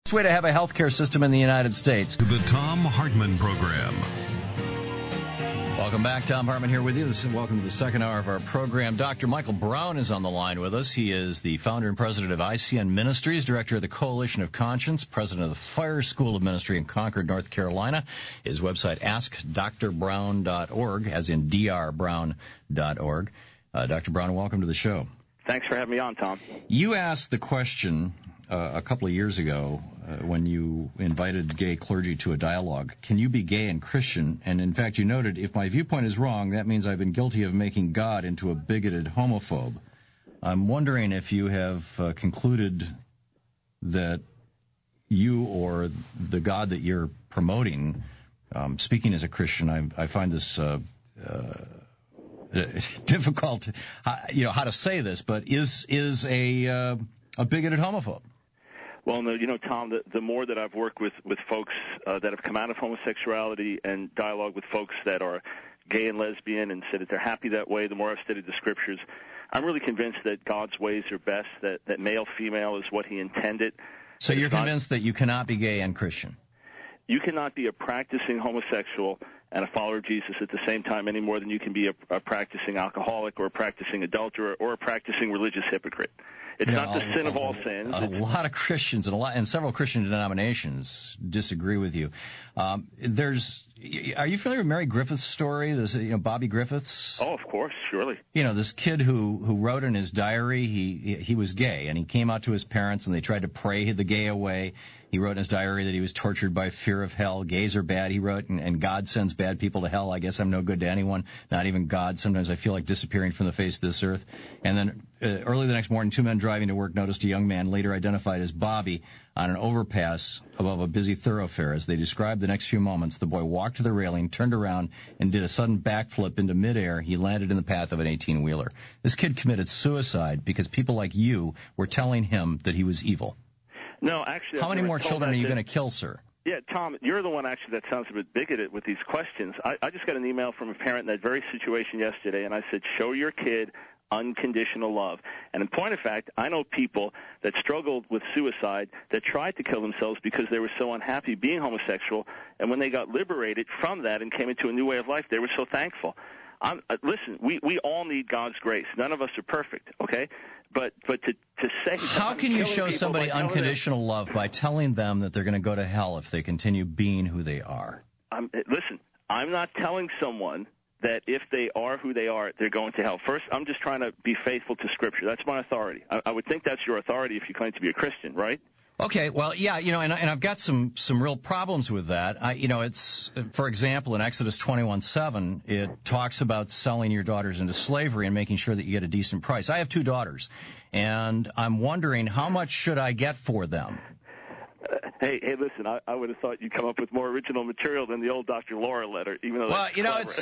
Way to have a healthcare system in the United States. The Thom Hartmann Program. Welcome back. Thom Hartmann here with you. Welcome to the second hour of our program. Dr. Michael Brown is on the line with us. He is the founder and president of ICN Ministries, director of the Coalition of Conscience, president of the Fire School of Ministry in Concord, North Carolina. His website, askdrbrown.org, as in drbrown.org. Dr. Brown, welcome to the show. Thanks for having me on, Tom. You asked the question a couple of years ago when you invited gay clergy to a dialogue, can you be gay and Christian? And in fact, you noted, if my viewpoint is wrong, that means I've been guilty of making God into a bigoted homophobe. I'm wondering if you have concluded that you or the God that you're promoting, speaking as a Christian, I find this difficult, how to say this, but is a bigoted homophobe. Well, no, Tom, the more that I've worked with folks that have come out of homosexuality and dialogue with folks that are gay and lesbian and said that they're happy that way, the more I've studied the scriptures, I'm really convinced that God's ways are best, that male-female is what he intended. So you're convinced that you cannot be gay and Christian? You cannot be a practicing homosexual and a follower of Jesus at the same time any more than you can be a practicing alcoholic or a practicing adulterer or a practicing religious hypocrite. It's not the sin of all sins. A lot of Christians and several Christian denominations disagree with you. Are you familiar with Mary Griffith's story? This, Bobby Griffiths. Oh, of course, surely. This kid who wrote in his diary he was gay, and he came out to his parents, and they tried to pray the gay away. He wrote in his diary that he was tortured by fear of hell. Gays are bad, he wrote, and God sends bad people to hell. I guess I'm no good to anyone, not even God. Sometimes I feel like disappearing from the face of this earth. And then early the next morning, two men driving to work noticed a young man, later identified as Bobby, on an overpass above a busy thoroughfare. As they described the next few moments, the boy walked to the railing, turned around, and did a sudden backflip into midair. He landed in the path of an 18-wheeler. This kid committed suicide because people like you were telling him that he was evil. No, actually... How many more children are you going to kill, sir? Yeah, Tom, you're the one actually that sounds a bit bigoted with these questions. I just got an email from a parent in that very situation yesterday, and I said, show your kid unconditional love. And in point of fact, I know people that struggled with suicide that tried to kill themselves because they were so unhappy being homosexual, and when they got liberated from that and came into a new way of life, they were so thankful. Listen, we all need God's grace. None of us are perfect, okay? But to say... How can you show somebody unconditional love by telling them that they're going to go to hell if they continue being who they are? Listen, I'm not telling someone that if they are who they are, they're going to hell. First, I'm just trying to be faithful to Scripture. That's my authority. I would think that's your authority if you claim to be a Christian, right? Okay, well, yeah, and I've got some real problems with that. It's, for example, in Exodus 21:7, it talks about selling your daughters into slavery and making sure that you get a decent price. I have two daughters, and I'm wondering how much should I get for them? Hey, listen, I would have thought you'd come up with more original material than the old Dr. Laura letter, even though that's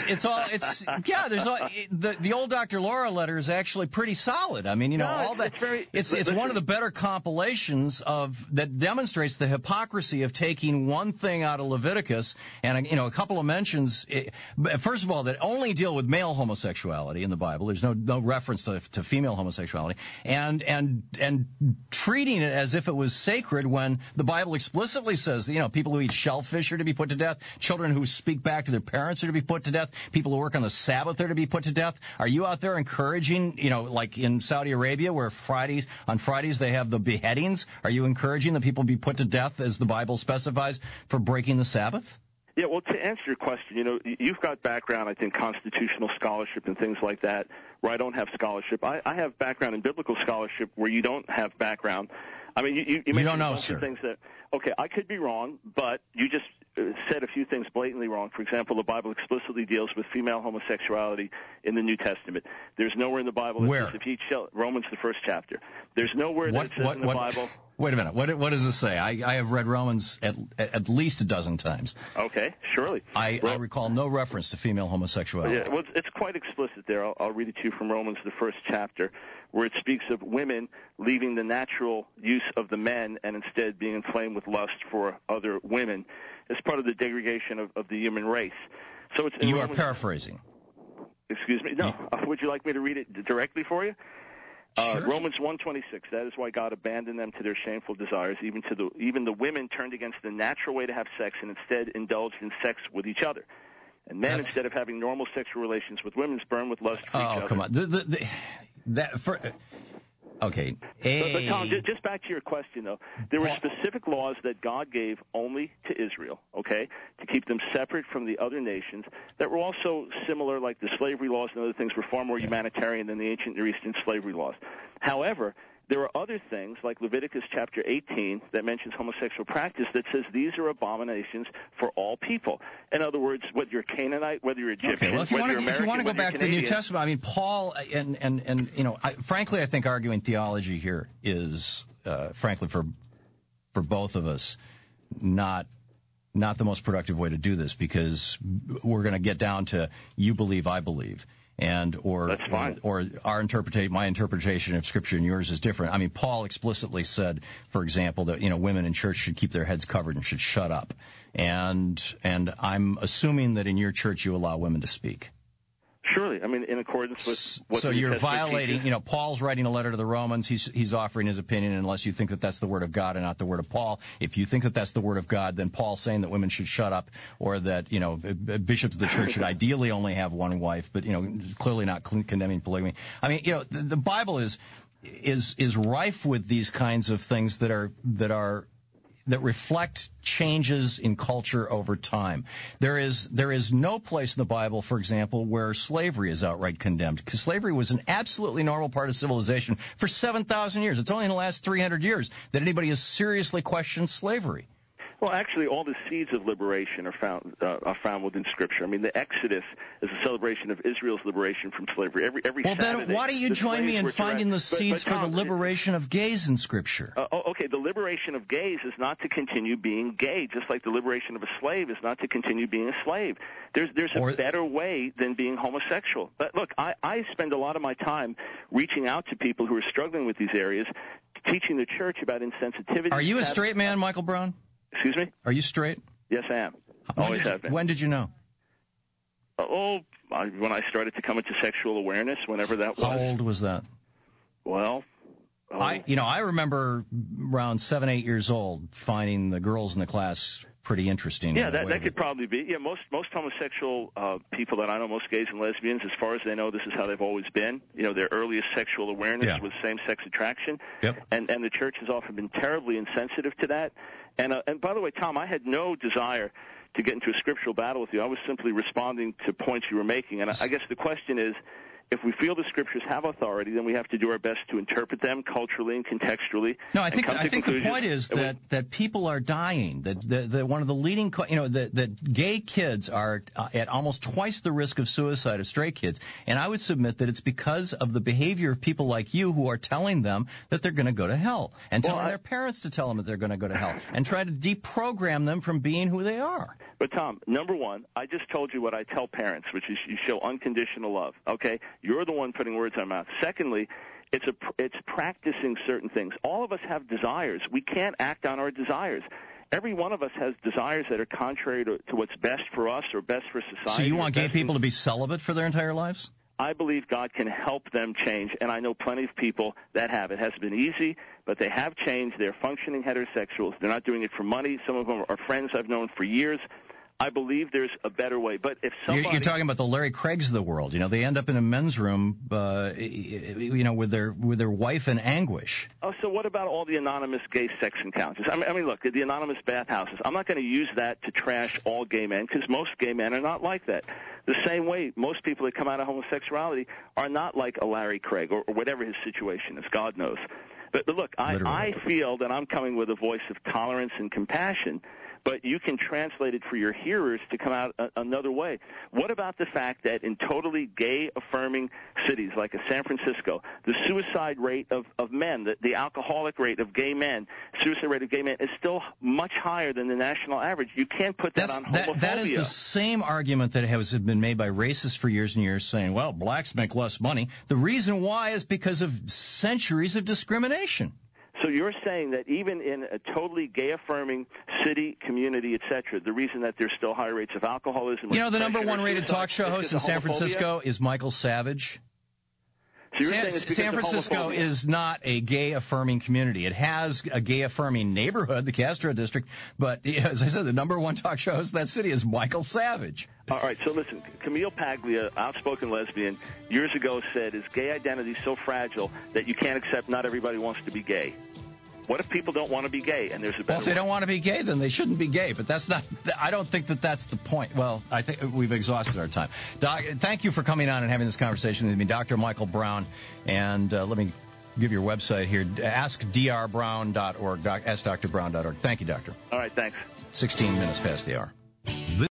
the old Dr. Laura letter is actually pretty solid. I mean, it's one of the better compilations that demonstrates the hypocrisy of taking one thing out of Leviticus and, a couple of mentions. First of all, that only deal with male homosexuality in the Bible. There's no reference to female homosexuality, and treating it as if it was sacred when the Bible explicitly says, people who eat shellfish are to be put to death, children who speak back to their parents are to be put to death, people who work on the Sabbath are to be put to death. Are you out there encouraging, like in Saudi Arabia where on Fridays they have the beheadings, are you encouraging that people be put to death as the Bible specifies for breaking the Sabbath? Yeah, well, to answer your question, you've got background, I think, constitutional scholarship and things like that, where I don't have scholarship. I have background in biblical scholarship where you don't have background. I mean, you mentioned a bunch of things that, okay, I could be wrong, but you just said a few things blatantly wrong. For example, the Bible explicitly deals with female homosexuality in the New Testament. There's nowhere in the Bible that says if you eat Romans, the first chapter. There's nowhere that says in the Bible. Wait a minute. What does this say? I have read Romans at least a dozen times. Okay, surely. I recall no reference to female homosexuality. Yeah, well, it's quite explicit there. I'll read it to you from Romans, the first chapter, where it speaks of women leaving the natural use of the men and instead being inflamed with lust for other women as part of the degradation of the human race. So it's you are paraphrasing. Excuse me? No. Would you like me to read it directly for you? Sure. Romans 1:26. That is why God abandoned them to their shameful desires. Even the women turned against the natural way to have sex and instead indulged in sex with each other. And men, instead of having normal sexual relations with women, burn with lust for each other. Oh, come on. Okay. But Tom, just back to your question, though. There were specific laws that God gave only to Israel, okay, to keep them separate from the other nations that were also similar, like the slavery laws and other things were far more humanitarian than the ancient Near Eastern slavery laws. However, there are other things, like Leviticus chapter 18, that mentions homosexual practice, that says these are abominations for all people. In other words, whether you're Canaanite, whether you're Egyptian, whether you're American, if you want to go back to the New Testament, I mean, Paul, and you know, frankly, I think arguing theology here is, frankly, for both of us, not the most productive way to do this, because we're going to get down to you believe, I believe. Or my interpretation of Scripture and yours is different. I mean, Paul explicitly said, for example, that women in church should keep their heads covered and should shut up. And I'm assuming that in your church you allow women to speak. Surely, I mean, in accordance with what. So you're violating. Paul's writing a letter to the Romans. He's offering his opinion, unless you think that that's the word of God and not the word of Paul. If you think that that's the word of God, then Paul's saying that women should shut up, or that bishops of the church should ideally only have one wife, but clearly not condemning polygamy. I mean, the Bible is rife with these kinds of things that reflect changes in culture over time. There is no place in the Bible, for example, where slavery is outright condemned, because slavery was an absolutely normal part of civilization for 7,000 years. It's only in the last 300 years that anybody has seriously questioned slavery. Well, actually, all the seeds of liberation are found within Scripture. I mean, the Exodus is a celebration of Israel's liberation from slavery. Every well, Saturday, then why don't you join me in finding the seeds for the liberation of gays in Scripture? Okay, the liberation of gays is not to continue being gay, just like the liberation of a slave is not to continue being a slave. There's a better way than being homosexual. But look, I spend a lot of my time reaching out to people who are struggling with these areas, teaching the church about insensitivity. Are you a straight man, Michael Brown? Excuse me? Are you straight? Yes, I am. Always have been. When did you know? When I started to come into sexual awareness, whenever that was. How old was that? Well, I remember around 7, 8 years old finding the girls in the class pretty interesting. Yeah, that could probably be. Yeah, most homosexual people that I know, most gays and lesbians, as far as they know, this is how they've always been. Their earliest sexual awareness was same-sex attraction. Yep. And the church has often been terribly insensitive to that. And by the way, Tom, I had no desire to get into a scriptural battle with you. I was simply responding to points you were making. And I guess the question is, if we feel the Scriptures have authority, then we have to do our best to interpret them culturally and contextually. No, I think the point is that people are dying. That one of the leading, that gay kids are at almost twice the risk of suicide of straight kids. And I would submit that it's because of the behavior of people like you who are telling them that they're going to go to hell, and telling their parents to tell them that they're going to go to hell, and try to deprogram them from being who they are. But Tom, number one, I just told you what I tell parents, which is you show unconditional love. Okay. You're the one putting words in our mouth. Secondly, it's practicing certain things. All of us have desires. We can't act on our desires. Every one of us has desires that are contrary to what's best for us or best for society. So you want gay people to be celibate for their entire lives? I believe God can help them change, and I know plenty of people that have. It hasn't been easy, but they have changed. They're functioning heterosexuals. They're not doing it for money. Some of them are friends I've known for years. I believe there's a better way. But if somebody... You're talking about the Larry Craigs of the world. They end up in a men's room, with their wife in anguish. Oh, so what about all the anonymous gay sex encounters? I mean, look, the anonymous bathhouses. I'm not going to use that to trash all gay men, because most gay men are not like that. The same way most people that come out of homosexuality are not like a Larry Craig or whatever his situation is. God knows. But look, I feel that I'm coming with a voice of tolerance and compassion, but you can translate it for your hearers to come out another way. What about the fact that in totally gay-affirming cities like San Francisco, the suicide rate of men, the alcoholic rate of gay men, suicide rate of gay men is still much higher than the national average? You can't put that on homophobia. That is the same argument that has been made by racists for years and years, saying, well, blacks make less money. The reason why is because of centuries of discrimination. So you're saying that even in a totally gay-affirming city, community, et cetera, the reason that there's still high rates of alcoholism... the number one rated talk show host in San Francisco is Michael Savage. So you're saying it's San Francisco is not a gay-affirming community. It has a gay-affirming neighborhood, the Castro District, but as I said, the number one talk show host in that city is Michael Savage. All right, so listen, Camille Paglia, outspoken lesbian, years ago said, is gay identity so fragile that you can't accept not everybody wants to be gay? What if people don't want to be gay and there's a better Well, if they don't want to be gay, then they shouldn't be gay. But that's not. I don't think that that's the point. Well, I think we've exhausted our time. Doc, thank you for coming on and having this conversation with me, Dr. Michael Brown. And let me give your website here, askdrbrown.org, askdrbrown.org. Thank you, Doctor. All right, thanks. 16 minutes past the hour.